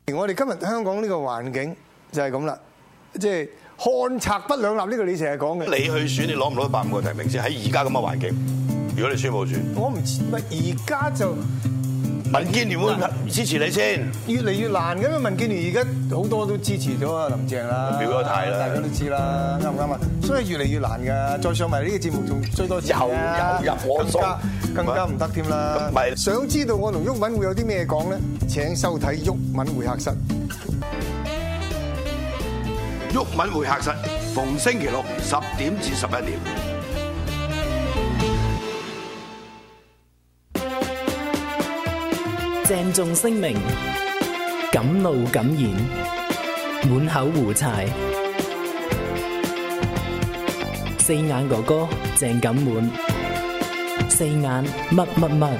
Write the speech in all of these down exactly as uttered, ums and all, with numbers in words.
我哋今日香港呢個環境就係咁啦，即係漢賊不兩立呢個你成日講嘅。 你去選，你攞唔攞到百五個提名先？喺而家咁嘅環境，如果你宣佈選， 我唔知，咪而家就民建聯會支持你先。 越嚟越難嘅，因為民建聯而家好多都支持咗阿林鄭啦， 表咗態啦， 大家都知啦，啱唔啱啊？所以越嚟越難㗎，再上埋呢個節目仲追多錢啊， 又入我數， 更加唔得添啦。想知道我同毓民會有啲咩講咧？請收睇毓民會客室。 毓民會客室逢星期六十點至十一點。 鄭重聲明，敢怒敢言，滿口胡柴。四眼哥哥鄭錦滿，四眼乜乜乜。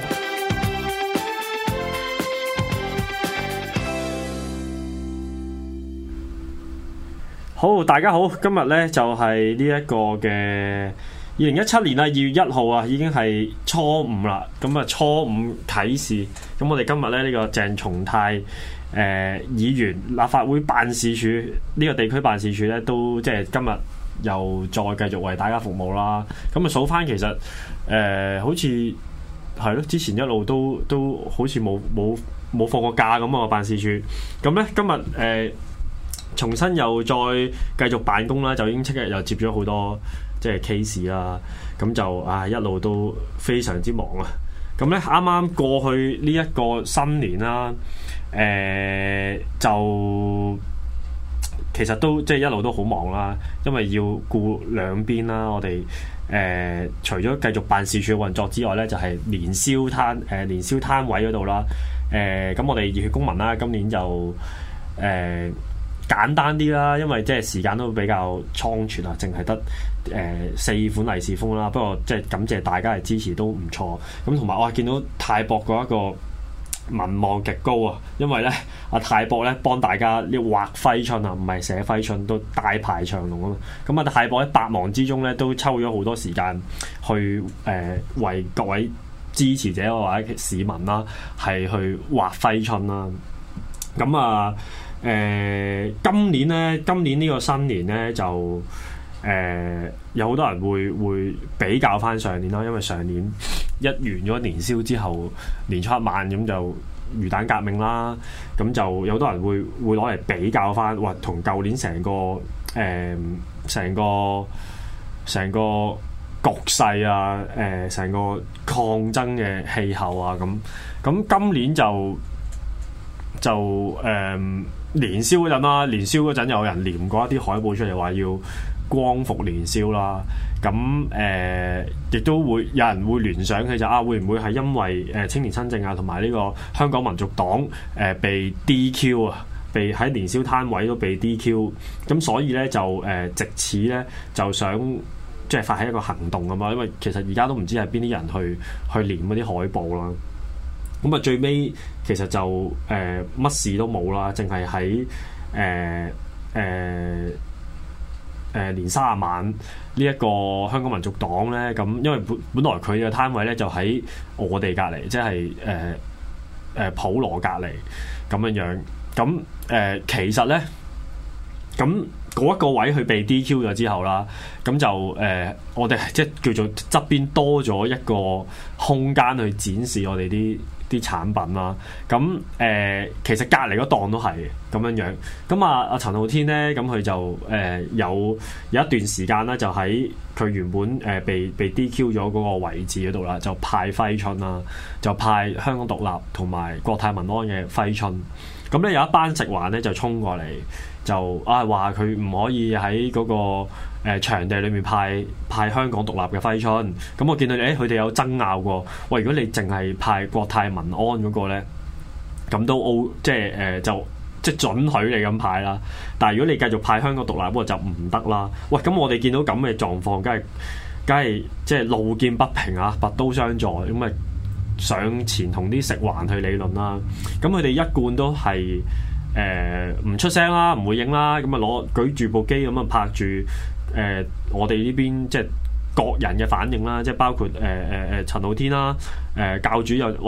好，大家好，今日咧就係呢一個嘅二零一七年啊，二月一號啊，已經係初五啦。咁啊，初五啟事。咁我哋今日咧呢、這個鄭松泰誒、呃、議員立法會辦事處呢、這個地區辦事處咧，都即係今日又再繼續為大家服務啦。咁啊數翻其實誒、呃，好似係咯，之前一路都都好似冇冇冇放過假咁啊，辦事處。咁咧今日誒。呃重新又再繼續辦公啦，就已經即日又接咗好多即係 case 啦，咁就啊一路都非常之忙啊！咁咧啱啱過去呢一個新年啦，誒、呃、就其實都即係一路都好忙啦，因為要顧兩邊啦，我哋誒、呃、除咗繼續辦事處運作之外咧，就係、是、年宵攤誒、呃、年宵攤位嗰度啦，誒、呃、咁我哋熱血公民啦，今年就誒。呃簡單啲啦，因為即係時間都比較倉促啊，淨係得誒四款利是封啦。不過即係感謝大家嘅支持都唔錯。咁同埋我係見到泰博嗰一個民望極高啊，因為咧阿泰博咧幫大家呢畫揮春啊，唔係寫揮春，都大排長龍啊嘛。咁啊泰博喺百忙之中咧都抽咗好多時間去誒、呃、為各位支持者或者市民啦係去畫揮春啦。咁啊〜誒、呃、今年咧，今年呢個新年咧就誒、呃、有好多人會會比較翻上年啦，因為上年一完咗年宵之後，年初一晚咁就魚蛋革命啦，咁就有好多人會會攞嚟比較翻，哇！同舊年成個誒成、呃、個成個局勢啊，誒、呃、成個抗爭嘅氣候啊，咁咁今年就就誒。呃年宵嗰陣啦，年宵嗰陣有人黏過一啲海報出嚟，話要光復年宵啦。咁誒，亦、呃、都會有人會聯想佢就啊，會唔會係因為誒青年新政啊，同埋呢個香港民族黨誒、呃、被 D Q 啊，被喺年宵攤位都被 D Q，咁所以咧就誒、呃、藉此咧就想即係發起一個行動啊嘛。因為其實而家都唔知係邊啲人去去黏嗰啲海報啦。咁啊，最尾其實就誒乜、呃、事都冇啦，淨係喺誒誒誒年卅晚呢一個香港民族黨咧，咁因為本本來佢嘅攤位咧就喺我哋隔離，即係誒誒普羅隔離咁樣樣。咁誒、呃、其實咧，咁嗰一個位佢被 D Q 咗之後啦，咁就誒、呃、我哋即係叫做側邊多咗一個空間去展示我哋啲啲產品啦，咁誒、呃、其實隔離嗰檔都係咁樣樣，咁啊阿陳浩天咧，咁佢就誒、呃、有有一段時間咧，就喺佢原本誒、呃、被被 D Q 咗嗰個位置嗰度啦，就派揮春啦，就派香港獨立同埋國泰民安嘅揮春，咁咧有一班食環咧就衝過嚟，就啊話佢唔可以喺嗰、那個。誒、呃、場地裏面派派香港獨立嘅揮春，咁我見到誒佢哋有爭拗過，喂，如果你淨係派國泰民安嗰個咧，咁都 O 即係誒、呃、就即係準許你咁派啦。但係如果你繼續派香港獨立嗰個就唔得啦。喂，咁我哋見到咁嘅狀況，梗係梗係即係路見不平啊，拔刀相助，咁咪上前同啲食環去理論啦。咁佢哋一貫都係誒唔出聲啦，唔會影啦，咁啊攞舉住部機咁啊拍住。誒、呃，我哋呢邊即係各人嘅反應啦，即係包括誒誒誒陳浩天啦，誒、呃、教主又哇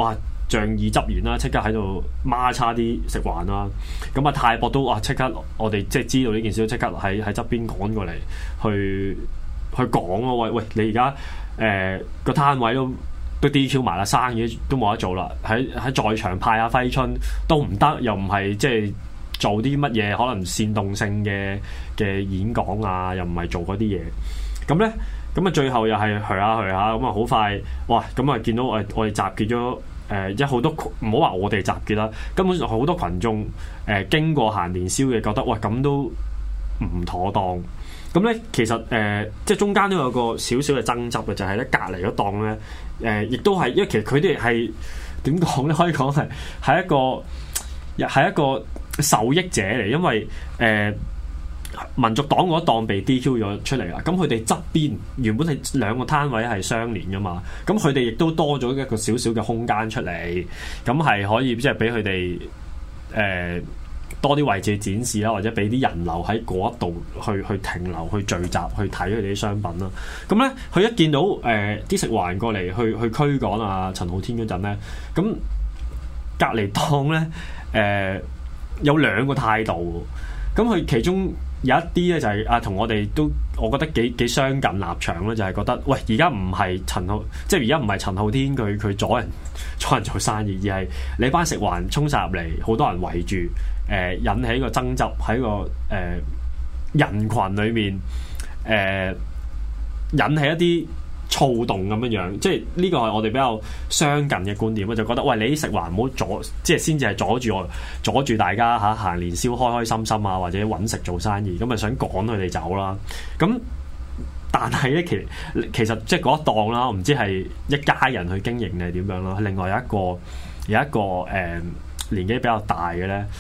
仗義執言啦，即刻喺度孖叉啲食環啦。咁啊泰博都哇即刻，我哋即係知道呢件事都即刻喺喺側邊趕過嚟去去講咯。喂喂，你而家誒個攤位都都 D Q 埋啦，生意都冇得做啦。喺喺在，在場派下揮春都唔得，又唔係即係做啲乜嘢可能煽動性嘅嘅演講啊，又唔係做嗰啲嘢。咁咧，咁啊最後又係去下去下，咁啊好快，哇！咁啊見到我我哋集結咗誒，一好多唔好話我哋集結啦，根本上好多群眾誒、呃、經過行年宵嘅，覺得喂咁都唔妥當。咁咧其實誒、呃，即係中間都有個少少嘅爭執嘅，就係、是、咧隔離嗰檔咧誒，亦、呃、都係因為其實佢哋係點講咧？可以講係係一個係一個受益者嚟，因為誒。呃民族黨嗰檔被 D Q 咗出嚟啦，咁佢哋側邊原本係兩個攤位係相連噶嘛，咁佢哋亦都多咗一個少少嘅空間出嚟，咁係可以即係俾佢哋誒多啲位置展示啦，或者俾啲人流喺嗰一度去去停留、去聚集、去睇佢哋啲商品啦。咁咧，佢一見到誒啲、呃、食環過嚟去去驅趕啊陳浩天嗰陣咧，咁隔離檔咧誒有兩個態度，咁佢其中有一啲咧就係啊，同我哋都我覺得幾幾相近立場咧，就係、是、覺得喂，而家唔係陳浩，即係而家唔係陳浩天佢佢阻人阻人做生意，而係你班食環衝晒入嚟，好多人圍住，誒、呃、引起個爭執喺個誒、呃、人群裏面，誒、呃、引起一啲躁動咁樣樣，即係呢個係我哋比較相近嘅觀點，我就覺得喂，你啲食環唔好阻，即係先至係阻住我，阻住大家嚇行年宵開開心心啊，或者揾食做生意，咁啊想趕佢哋走啦。咁但係咧，其其實即係嗰一檔啦，我唔知係一家人去經營定係點樣啦。另外有一個有一個誒、呃、年紀比較大嘅咧，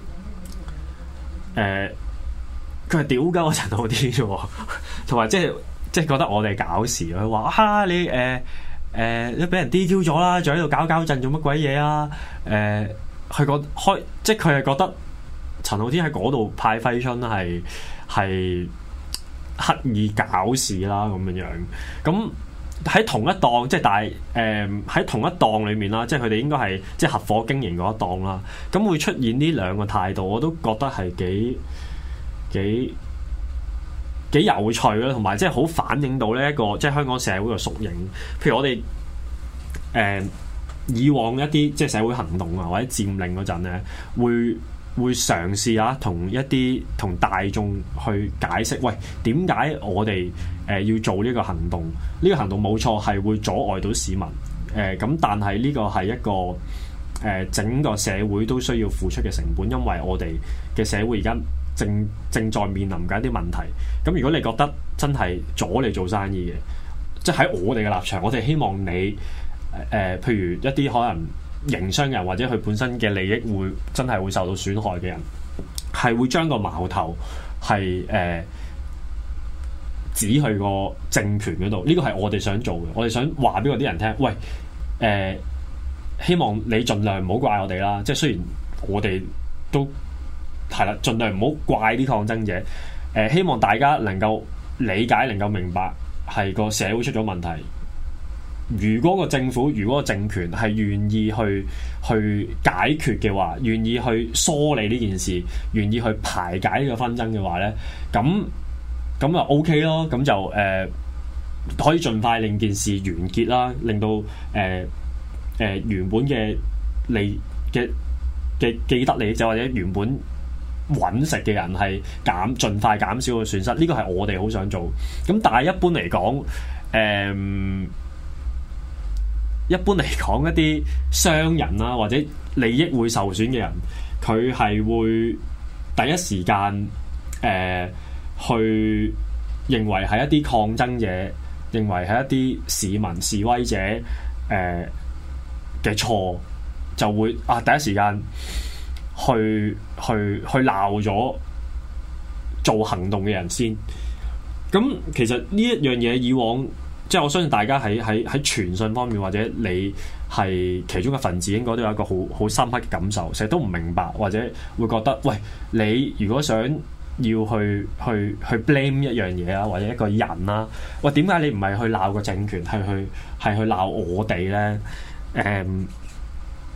誒佢係屌鳩我陳浩天喎，同埋即係。即係覺得我哋搞事，佢話啊你誒誒、呃、你俾人 D Q 咗啦，仲喺度搞搞震做乜鬼嘢啊？誒、呃，佢覺開即係佢係覺得陳浩天喺嗰度派揮春係係刻意搞事啦咁樣樣。咁喺同一檔即係但係誒喺同一檔裡面啦，即係佢哋應該係即係合夥經營嗰一檔啦。咁會出現呢兩個態度，我都覺得係幾幾。幾有趣啦，同埋即係好反映到呢一個即係香港社會嘅縮影。譬如我哋誒、呃、以往一啲即係社會行動啊，或者佔領嗰陣咧，會會嘗試啊，同一啲同大眾去解釋，喂點解我哋誒、呃、要做呢個行動？呢、呢個行動冇錯係會阻礙到市民誒，咁、呃、但係呢個係一個誒、呃、整個社會都需要付出嘅成本，因為我哋嘅社會而家正正在面臨緊一啲問題，咁如果你覺得真係阻你做生意嘅，即係喺我哋嘅立場，我哋希望你誒、呃，譬如一啲可能營商人或者佢本身嘅利益會真係會受到損害嘅人，係會將個矛頭係誒、呃、指去個政權嗰度，呢個係我哋想做嘅，我哋想話俾嗰啲人聽，喂誒、呃，希望你盡量唔好怪我哋啦，即係雖然我哋都。係啦，盡量唔好怪啲抗爭者。誒、呃，希望大家能夠理解、能夠明白，係個社會出咗問題。如果個政府、如果個政權係願意去去解決嘅話，願意去梳理呢件事，願意去排解呢個紛爭嘅話咧，咁咁就 OK 咯。咁就誒、呃、可以盡快令件事完結啦，令到誒誒、呃呃、原本嘅利嘅嘅既得利益者或者原本揾食嘅人係減盡快減少個損失，呢個係我哋好想做。咁但係一般嚟講，誒、嗯、一般嚟講一啲商人啦，或者利益會受損嘅人，佢係會第一時間誒、呃、去認為係一啲抗爭者，認為係一啲市民示威者誒嘅錯，就會啊第一時間。去去去鬧咗做行動嘅人先，咁其實呢一樣嘢以往，即係我相信大家喺喺喺傳訊方面，或者你係其中嘅分子，應該都有一個好好深刻嘅感受，成日都唔明白，或者會覺得，喂，你如果想要去去去 blame 一樣嘢啊，或者一個人啦，喂，點解你唔係去鬧個政權，係去係去鬧我哋咧？誒、嗯。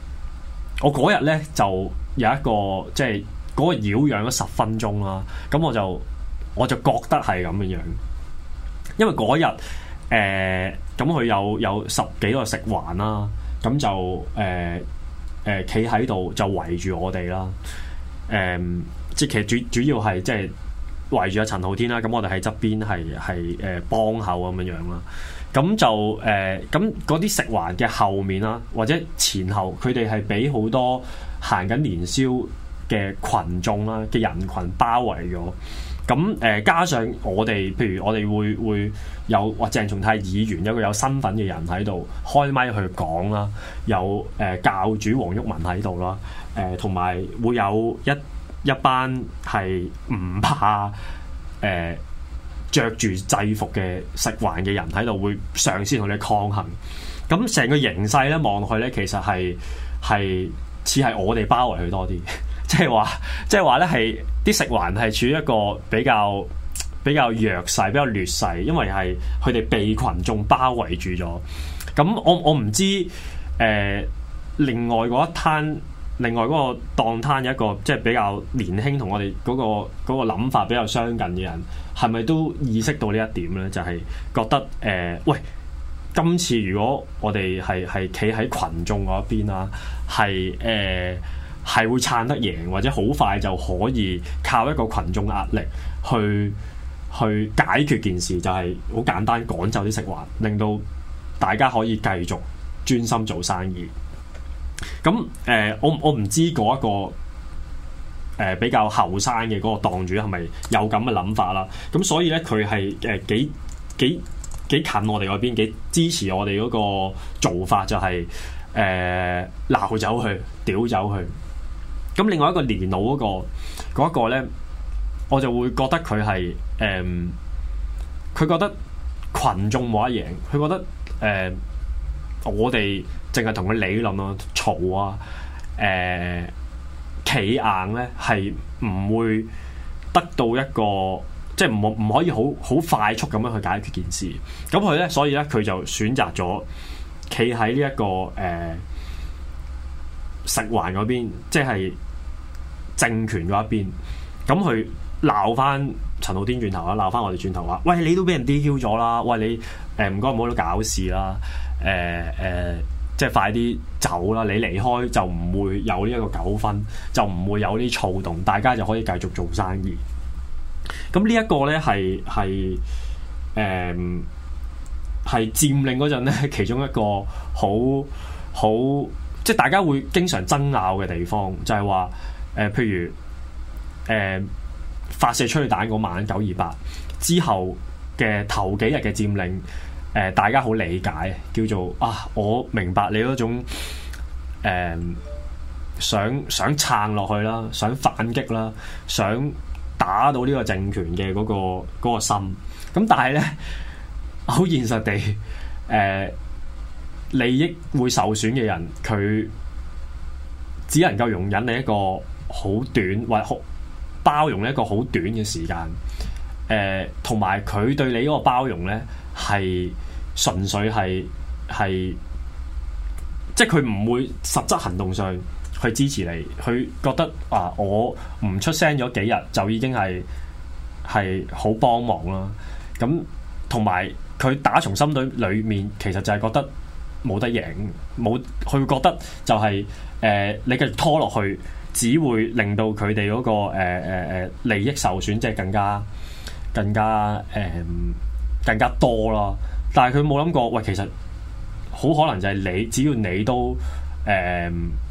我嗰日咧就有一個即係嗰個擾攘咗十分鐘啦，咁我就我就覺得係咁樣樣，因為嗰日誒咁佢有有十幾個食環啦，咁就誒誒企喺度就圍住我哋啦，誒、呃、即係其實主主要係即係圍住阿陳浩天啦，咁我哋喺側邊係係誒幫口咁樣樣啦。咁就誒，咁嗰啲食環嘅後面啦，或者前後，佢哋係俾好多行緊年宵嘅群眾啦嘅人群包圍咗。咁誒、呃，加上我哋，譬如我哋會會有或鄭松泰議員有個有身份嘅人喺度開咪去講啦，有誒、呃、教主黃毓民喺度啦，誒同埋會有一一班係唔怕誒。呃着住制服嘅食環嘅人喺度，會嘗試同你抗衡。咁成個形勢咧，望落去咧，其實係係似係我哋包圍佢多啲，即係話，即係話咧，係啲食環係處於一個比較比較弱勢、比較劣勢，因為係佢哋被群眾包圍住咗。咁我我唔知誒、呃，另外嗰一攤。另外嗰個檔攤有一個即係比較年輕同我哋嗰、嗰個嗰、嗰個諗法比較相近嘅人，係咪都意識到呢一點咧？就係、係、覺得誒、呃，喂，今次如果我哋係係企喺群眾嗰一邊啦，係誒係會撐得贏，或者好快就可以靠一個群眾壓力去去解決件事，就係好簡單趕走啲食環，令到大家可以繼續專心做生意。咁誒、呃，我我唔知嗰一個誒、呃、比較後生嘅嗰個檔主係咪有咁嘅諗法啦？咁所以咧，佢係誒幾幾幾近我哋嗰邊，幾支持我哋嗰個做法，就係誒鬧走佢，屌走佢。咁另外一個年老嗰、嗰個嗰一個咧，我就會覺得佢係誒，佢、呃、覺得群眾冇得贏，佢覺得誒、呃、我哋。淨係同佢理論咯，嘈啊，誒、呃，企硬咧係唔會得到一個，即係唔唔可以好好快速咁樣去解決件事。咁佢咧，所以咧佢就選擇咗企喺呢一個誒、呃、食環嗰邊，即係政權嗰一邊。咁佢鬧翻陳浩天轉頭啦，鬧翻我哋轉頭話：喂，你都俾人 D Q 咗啦！喂，你誒唔該唔好喺度搞事啦！誒、呃、誒。呃即係快啲走啦！你離開就唔會有呢一個糾紛，就唔會有呢啲躁動，大家就可以繼續做生意。咁呢一個咧係係誒係佔領嗰陣咧，其中一個好好即係大家會經常爭拗嘅地方，就係話誒，譬如誒、呃、發射催淚彈嗰晚九二八之後嘅頭幾日嘅佔領。誒、呃，大家好理解，叫做啊，我明白你嗰種誒、呃，想想撐落去啦，想反擊啦，想打到呢個政權嘅嗰、嗰個嗰個心。咁但係咧，好現實地，誒、呃，利益會受損嘅人，佢只能夠容忍你一個好短或好包容一個好短嘅時間。誒、呃，同埋佢對你嗰個包容咧，係純粹係係，即係佢唔會實質行動上去支持你，佢覺得啊，我唔出聲咗幾日就已經係係好幫忙啦。咁同埋佢打從心底裏面，其實就係覺得冇得贏，冇佢覺得就係、是、誒、呃、你繼續拖落去，只會令到佢哋嗰個誒誒誒利益受損，即係更加更加誒、呃、更加多啦。但係佢冇諗過，喂，其實好可能就係你，只要你都誒、呃、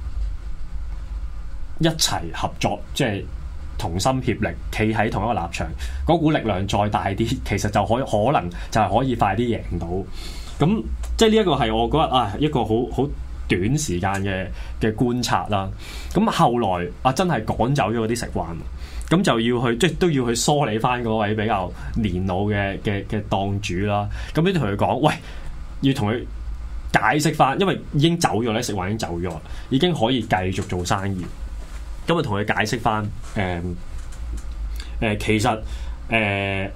一齊合作，即係同心協力，企喺同一個立場，嗰股力量再大啲，其實就可以可能就係可以快啲贏到。咁即係呢一個係我覺得啊，一個好好短時間嘅嘅觀察啦。咁後來啊，真係趕走咗嗰啲食環。咁就要去，即係都要去梳理翻嗰位比較年老嘅嘅嘅檔主啦。咁你同佢講，喂，要同佢解釋翻，因為已經走咗咧，食環已經走咗，已經可以繼續做生意。咁啊，同佢解釋翻，誒、呃、誒、呃，其實誒、呃、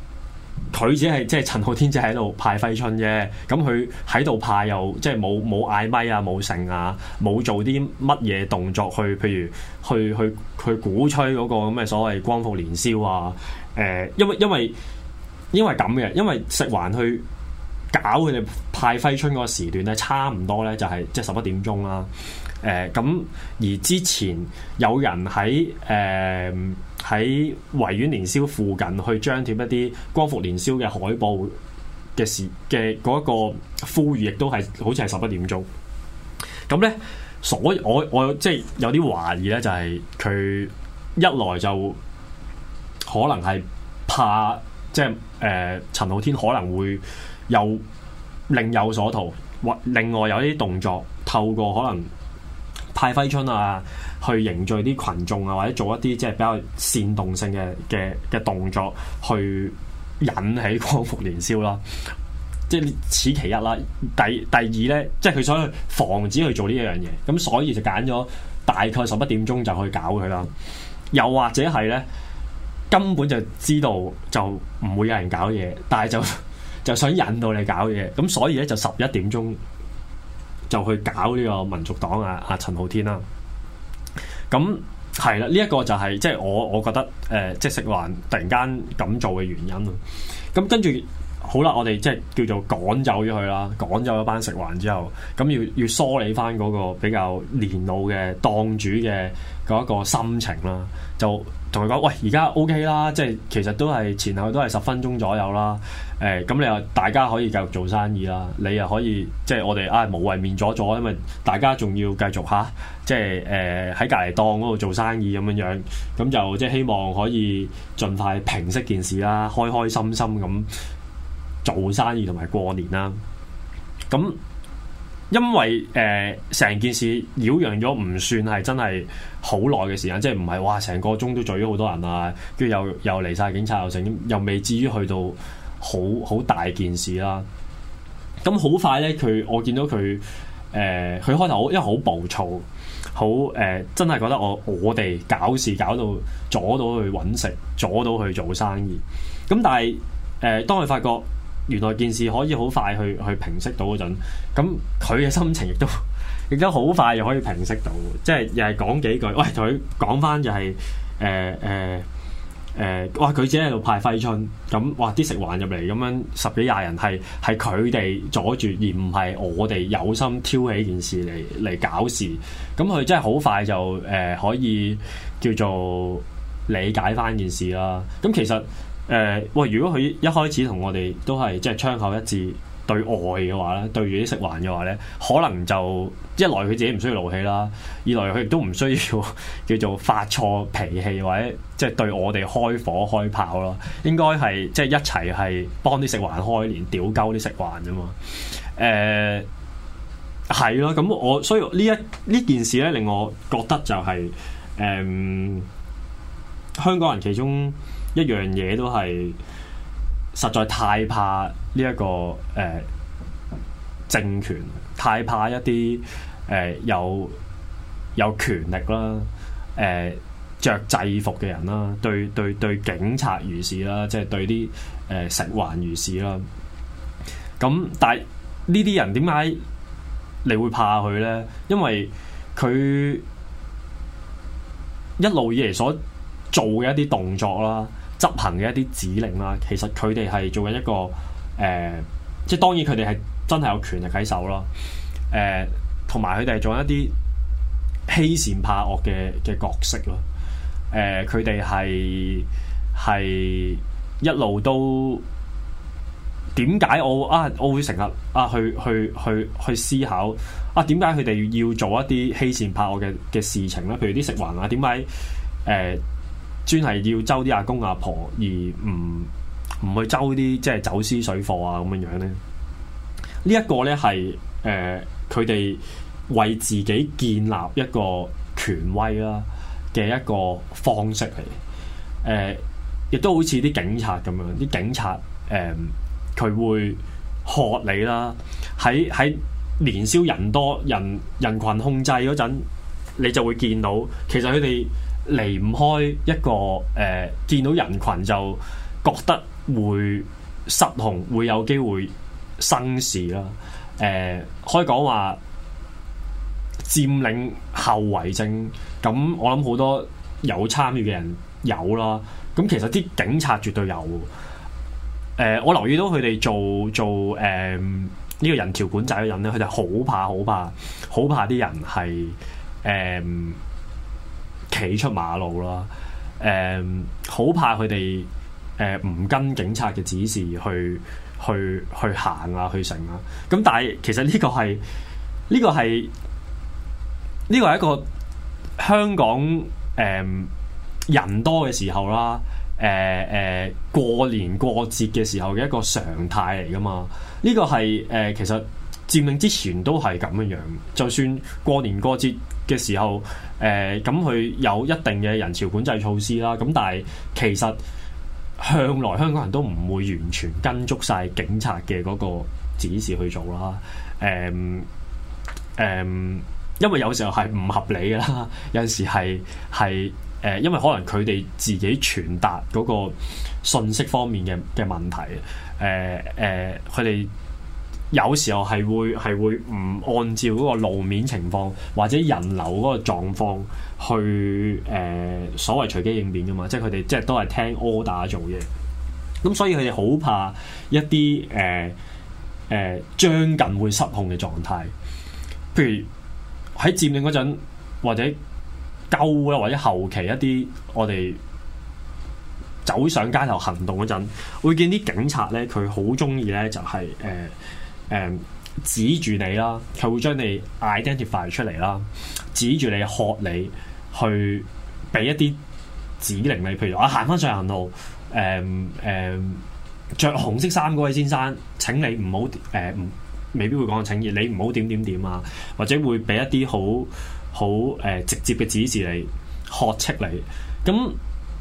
佢只係即係陳浩天只喺度派揮春啫，咁佢喺度派又即係冇冇嗌咪啊，冇剩啊，冇做啲乜嘢動作去，譬如去去去鼓吹嗰個咁嘅所謂光復年宵啊，誒、呃，因為因為因為咁嘅，因為食環去搞佢哋派揮春嗰個時段咧，差唔多咧就係即係十一點鐘啦。誒、呃、咁而之前有人喺誒喺維園年宵附近去張貼一啲光復年宵嘅海報嘅時嘅嗰一個呼籲，亦都係好似係十一點鐘。咁咧，所以我我即係有啲懷疑咧，就係佢一來就可能係怕即係誒陳浩天可能會有另有所圖，或另外有啲動作透過可能派揮春啊，去凝聚啲群眾啊，或者做一啲即係比較煽動性嘅嘅嘅動作，去引起光復年宵啦。即係此其一啦。第第二咧，即係佢想去防止去做呢一樣嘢，咁所以就揀咗大概十一點鐘就去搞佢啦。又或者係咧，根本就知道就唔會有人搞嘢，但係就就想引到你搞嘢，咁所以咧就十一點鐘就去搞呢個民族黨啊啊陳浩天啦。咁係啦，呢一個就係即係我我覺得誒、呃，即係食環突然間咁做嘅原因啊。咁跟住好啦，我哋即係叫做趕走咗佢啦，趕走咗班食環之後，咁要要梳理翻嗰個比較年老嘅檔主嘅嗰一個心情啦，就同佢講：喂，而家 OK 啦，即係其實都係前後都係十分鐘左右啦。誒、欸，咁你又大家可以繼續做生意啦，你又可以即係我哋啊無謂面阻阻，因為大家仲要繼續嚇，即係誒喺隔離檔嗰度做生意咁樣樣，咁就即係希望可以盡快平息件事啦，開開心心咁做生意同埋過年啦。咁因為誒成、呃、件事擾攘咗，唔算係真係好耐嘅時間，即係唔係哇成個鐘都聚咗好多人啊，跟住又又嚟晒警察又成，又未至於去到好好大件事啦。咁好快咧，佢我見到佢誒，佢、呃、開頭因為好暴躁，好誒、呃，真係覺得我我哋搞事搞到阻到佢揾食，阻到佢做生意。咁但係誒、呃，當佢發覺原來件事可以好快去去平息到嗰陣，咁佢嘅心情亦都亦都好快又可以平息到，即係又係講幾句，喂，同佢講翻就係誒誒誒，哇！佢自己喺度派揮春，咁哇啲食環入嚟咁樣十幾廿人，係係佢哋阻住，而唔係我哋有心挑起件事嚟嚟搞事。咁佢真係好快就誒、呃、可以叫做理解翻件事啦。咁其實誒、呃、喂，如果佢一開始同我哋都係即係槍口一致對外嘅話咧，對住啲食環嘅話咧，可能就一來佢自己唔需要怒氣啦，二來佢亦都唔需要叫做發錯脾氣或者即係對我哋開火開炮咯。應該係即係一齊係幫啲食環開年，屌鳩啲食環啫嘛。誒係咯，咁我所以呢一呢件事咧，令我覺得就係、是、誒、呃、香港人其中一樣嘢都係實在太怕呢、這、一個誒、呃、政權，太怕一啲誒、呃、有有權力啦，誒、呃、着制服嘅人啦，對對對警察如是啦，即係對啲誒、呃、食環如是啦。咁但係呢啲人點解你會怕佢咧？因為佢一路以嚟所做嘅一啲動作啦，執行嘅一啲指令啦，其實佢哋係做緊一個誒、呃，即係當然佢哋係真係有權力喺手咯。誒、呃，同埋佢哋係做一啲欺善怕惡嘅嘅角色咯。誒、呃，佢哋係係一路都點解我啊？我會成日啊去去去去思考啊，點解佢哋要做一啲欺善怕惡嘅嘅事情咧？譬如啲食環啊，點解誒？呃專係要周啲阿公阿婆，而唔唔去周啲即係走私水貨啊咁樣樣咧？呢、這、一個咧係誒佢哋為自己建立一個權威啦嘅一個方式嚟。誒、呃，亦都好似啲警察咁樣，啲警察誒佢、呃、會喝你啦。喺喺年宵人多人人群控制嗰陣，你就會見到其實佢哋離唔開一個誒、呃，見到人群就覺得會失控，會有機會生事啦。誒、呃，可以講話佔領後遺症，咁我諗好多有參與嘅人有啦。咁其實啲警察絕對有。誒、呃，我留意到佢哋做做誒呢、呃這個人潮管制嘅人咧，佢哋好怕好怕好怕啲人係誒企出馬路啦。誒、呃，好怕佢哋誒唔跟警察嘅指示去去去行啊，去成啊。咁但係其實呢個係呢、這個係呢、這個係一個香港誒、呃、人多嘅時候啦。誒誒、呃、過年過節嘅時候嘅一個常態嚟㗎嘛？呢、這個係誒、呃、其實佔領之前都係咁樣樣。就算過年過節嘅時候，誒咁佢有一定嘅人潮管制措施啦。咁但係其實向來香港人都唔會完全跟足晒警察嘅嗰個指示去做啦。誒、呃、誒、呃，因為有時候係唔合理㗎啦，有陣時係係。誒、呃，因為可能佢哋自己傳達嗰個信息方面嘅嘅問題，誒、呃、誒，佢、呃、哋有時候係會係會唔按照嗰個路面情況或者人流嗰個狀況去誒、呃、所謂隨機應變㗎嘛，即係佢哋即係都係聽 order 做嘢，咁所以佢哋好怕一啲誒誒將近會失控嘅狀態，譬如喺佔領嗰陣或者。夠啦，或者後期一啲我哋走上街頭行動嗰陣，會見啲警察咧，佢好中意咧就係誒誒指住你啦，佢會將你 identify 出嚟啦，指住你喝你，去俾一啲指令你，譬如啊行翻上行路，誒誒著紅色衫嗰位先生，請你唔好誒唔未必會講請你唔好點點點啊，或者會俾一啲好。好誒、呃、直接嘅指示你喝斥你，咁誒、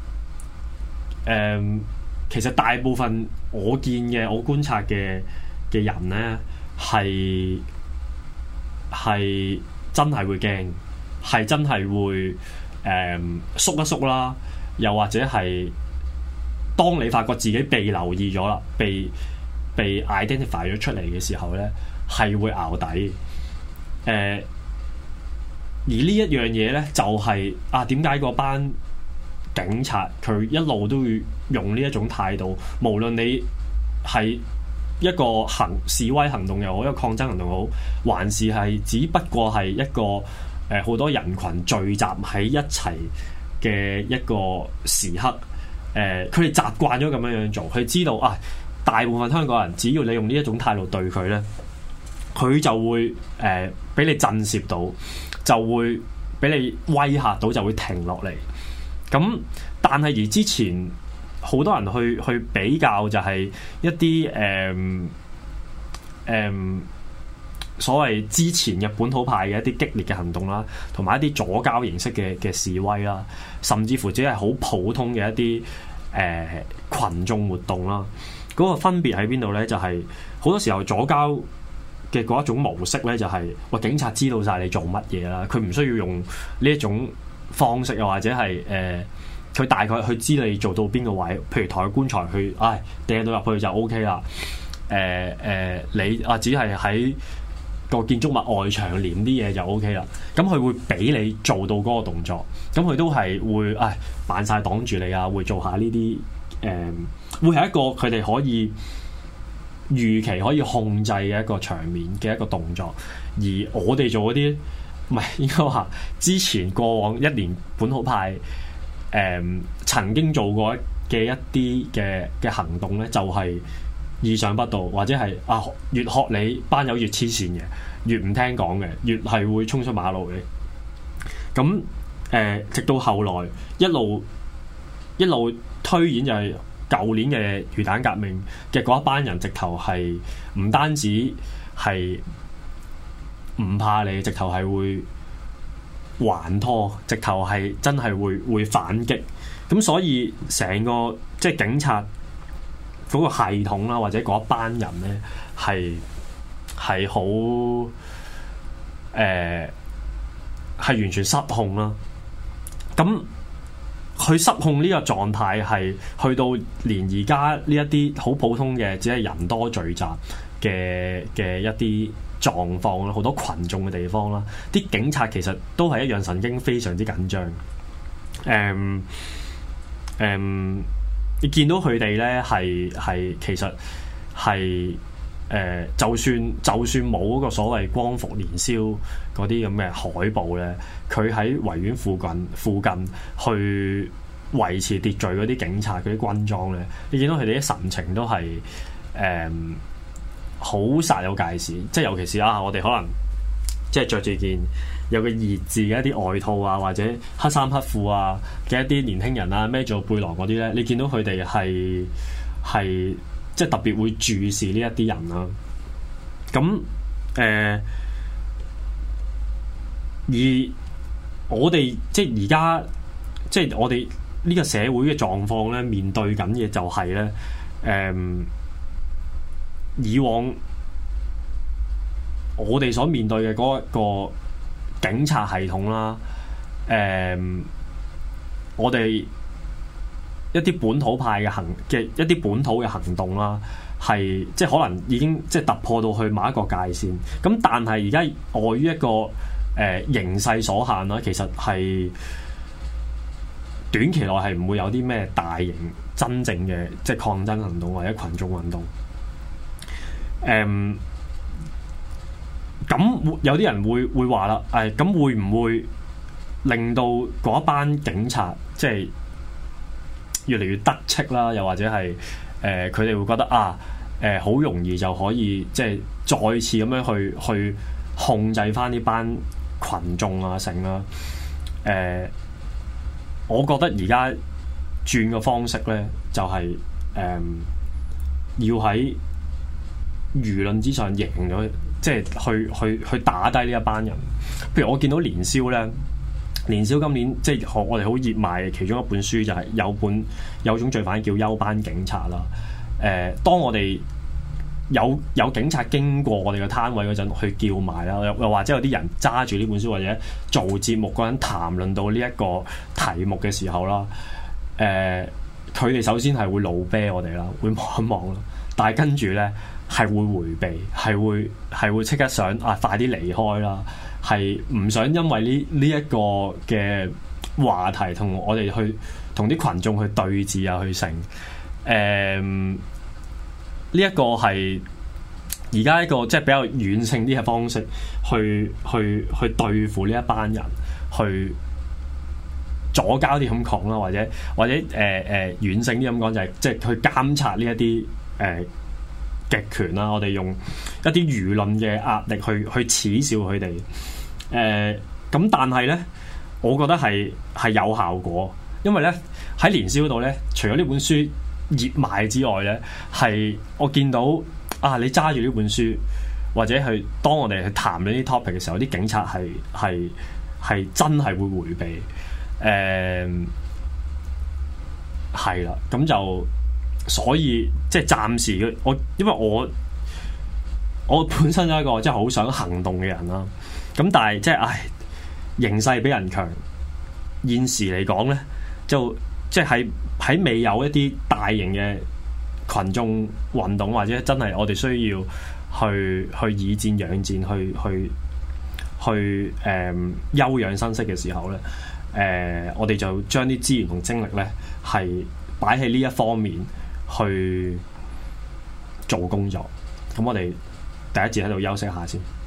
呃、其實大部分我見嘅我觀察嘅嘅人咧係係真係會驚，係真係會誒、呃、縮一縮啦，又或者係當你發覺自己被留意咗啦，被被 identify 咗出嚟嘅時候咧，係會淆底誒。呃而呢一樣嘢咧，就係、是、啊點解嗰班警察佢一路都會用呢一種態度，無論你係一個行示威行動又好，一個抗爭行動好，還是係只不過係一個誒好、呃、多人群聚集喺一齊嘅一個時刻，誒佢哋習慣咗咁樣樣做，佢知道啊大部分香港人只要你用呢一種態度對佢咧，佢就會誒俾、呃、你震懾到。就會俾你威嚇到，就會停落嚟。咁但係而之前好多人去去比較，就係一啲誒誒所謂之前嘅本土派嘅一啲激烈嘅行動啦，同埋一啲左膠形式嘅嘅示威啦，甚至乎只係好普通嘅一啲誒、呃、群眾活動啦。嗰、那個分別喺邊度咧？就係、是、好多時候左膠嘅嗰一種模式咧，就係、是、喂警察知道晒你做乜嘢啦，佢唔需要用呢一種方式，又或者係誒佢大概去知你做到邊個位，譬如抬個棺材去，唉掟到入去就 O K 啦。誒、呃、誒、呃，你啊只係喺個建築物外牆黏啲嘢就 O K 啦。咁佢會俾你做到嗰個動作，咁佢都係會唉扮晒擋住你啊，會做下呢啲誒，會係一個佢哋可以預期可以控制嘅一個場面嘅一個動作，而我哋做嗰啲唔係應該話之前過往一年本土派誒、呃、曾經做過嘅一啲嘅嘅行動咧，就係、是、意想不到，或者係啊越學你班友越黐線嘅，越唔聽講嘅，越係會衝出馬路嘅。咁誒、呃，直到後來一路一路推演就係、是。舊年嘅魚蛋革命嘅嗰一班人，直頭係唔單止係唔怕你，直頭係會還拖，直頭係真係會會反擊。咁所以成個即係警察嗰個系統啦，或者嗰一班人咧，係係好誒係完全失控啦。咁佢失控呢個狀態係去到連而家呢一啲好普通嘅，只係人多聚集嘅嘅一啲狀況啦，好多群眾嘅地方啦，啲警察其實都係一樣神經非常之緊張。誒、嗯、誒、嗯，你見到佢哋咧係係其實係誒、呃，就算就算冇嗰個所謂光復年宵嗰啲咁嘅海報咧，佢喺維園附近附近去維持秩序嗰啲警察嗰啲軍裝咧，你見到佢哋啲神情都係誒好煞有介事，即係尤其是啊，我哋可能即係着住件有個熱字嘅一啲外套啊，或者黑衫黑褲啊嘅一啲年輕人啊，孭住背囊嗰啲咧，你見到佢哋係係即係特別會注視呢一啲人啦。咁誒、呃，而我哋即係而家即係我哋呢個社會嘅狀況咧，面對緊嘅就係咧誒，以往我哋所面對嘅嗰一個警察系統啦，誒、嗯，我哋一啲本土派嘅行嘅一啲本土嘅行動啦，係即係可能已經即係突破到去某一個界線。咁但係而家礙於一個誒、呃、形勢所限啦，其實係短期內係唔會有啲咩大型真正嘅即係抗爭行動或者群眾運動。誒、嗯。咁有啲人會會話啦，誒、哎、咁會唔會令到嗰一班警察即係越嚟越得戚啦？又或者係誒佢哋會覺得啊誒好、呃、容易就可以即係再次咁樣去去控制返呢班群眾啊成啦？誒、呃，我覺得而家轉嘅方式咧，就係、是、誒、呃、要喺輿論之上贏咗。即係去去去打低呢一班人。譬如我見到年宵咧，年宵今年即係我哋好熱賣嘅其中一本書就係有本有種罪犯叫休班警察啦。誒、呃，當我哋有有警察經過我哋嘅攤位嗰陣，去叫賣啦，又又或者有啲人揸住呢本書或者做節目嗰陣談論到呢一個題目嘅時候啦，誒、呃，佢哋首先係會怒啤我哋啦，會望一望啦，但係跟住咧。係會迴避，係會係會即刻想啊快啲離開啦，係唔想因為呢呢一個嘅話題同我哋去同啲群眾去對峙啊，去成誒呢一個係而家一個即係比較軟性啲嘅方式去去去對付呢一班人，去左交啲咁講啦，或者或者誒誒軟性啲咁講就係即係去監察呢一啲誒。呃極權啦，我哋用一啲輿論嘅壓力去去恥笑佢哋。誒、呃，咁但係咧，我覺得係係有效果，因為咧喺年宵度咧，除咗呢本書熱賣之外咧，係我見到啊，你揸住呢本書，或者去當我哋去談呢啲 topic 嘅時候，啲警察係係係真係會迴避。誒、呃，係啦，咁就。所以即係暫時嘅我，因為我我本身係一個即係好想行動嘅人啦。咁但係即係唉，形勢比人強。現時嚟講咧，就即係喺喺未有一啲大型嘅群眾運動，或者真係我哋需要去去以戰養戰，去去去誒、呃、休養生息嘅時候咧，誒、呃、我哋就將啲資源同精力咧係擺喺呢一方面。去做工作，咁我哋第一節喺度休息下先。